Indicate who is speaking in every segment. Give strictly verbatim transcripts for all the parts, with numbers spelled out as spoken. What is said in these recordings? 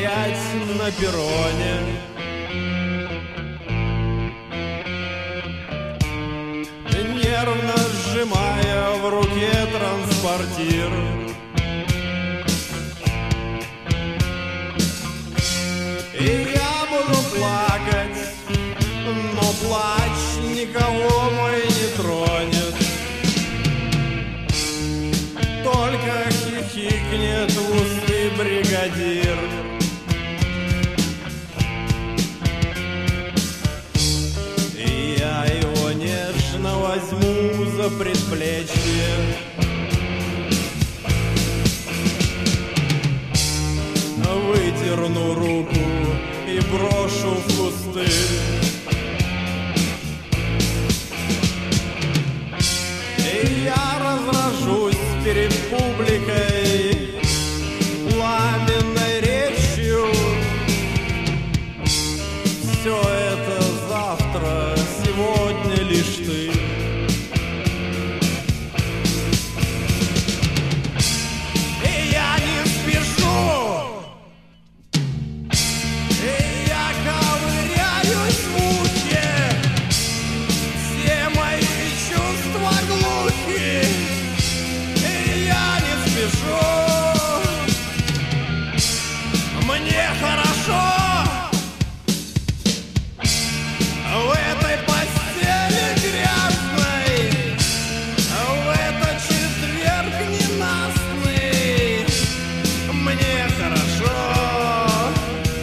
Speaker 1: стоять на перроне. Нервно сжимая в руке транспортир. И я буду плакать, но плач никого мой не тронет. Только хихикнет в усы бригадир. И я его нежно возьму за предплечье. Выдерну руку и брошу в кусты. И я разражусь перед публикой пламенной речью. Все это завтра, сегодня лишь ты. И я не спешу. Мне хорошо в этой постели грязной, в этот четверг ненастный. Мне хорошо.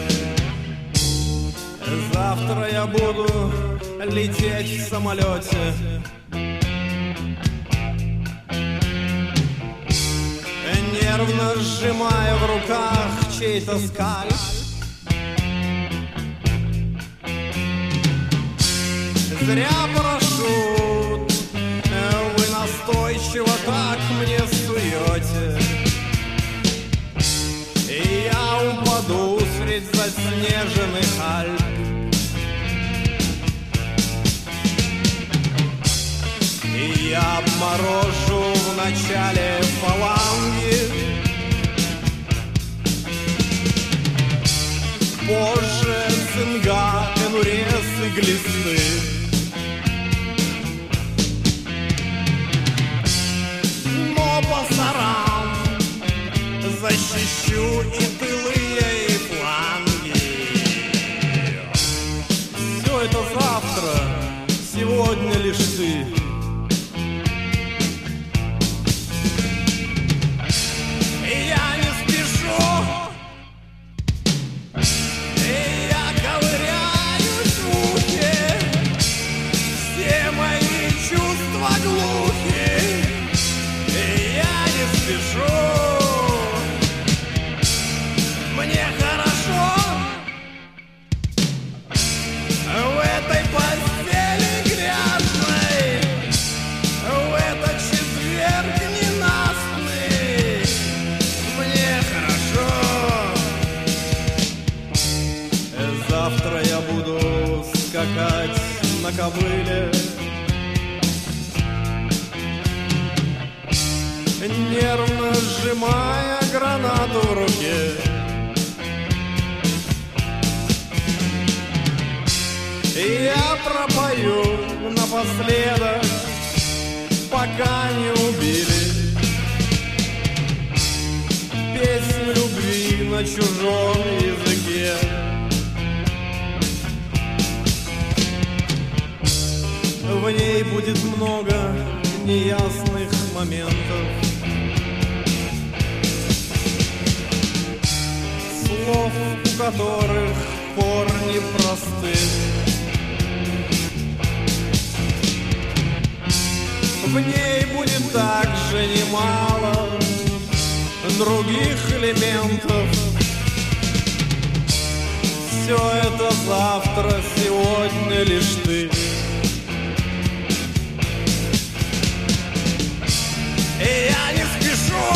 Speaker 1: Завтра я буду лететь в самолете. Нервно сжимая в руках чей-то скальп. Зря парашют вы настойчиво так мне суете. И я упаду средь заснеженных Альп. И я обморожу в начале фаланги. Позже цинга, энурез и глисты. Но пасаран защищу и тылые, и фланги. Все это завтра, сегодня лишь ты. Мне хорошо в этой постели грязной, в этот четверг ненастный. Мне хорошо. Завтра я буду скакать на кобыле. Нервно сжимая гранату в руке. И я пропою напоследок, пока не убили, песню любви на чужом языке. В ней будет много неясных моментов, слов, у которых корни просты. В ней будет также немало других элементов. Все это завтра, сегодня лишь ты. И я не спешу.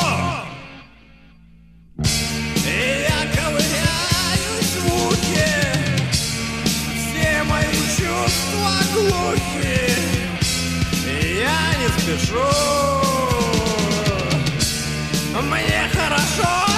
Speaker 1: И я ковыряюсь в ухе. Все мои чувства глухи. И я не спешу. Мне хорошо.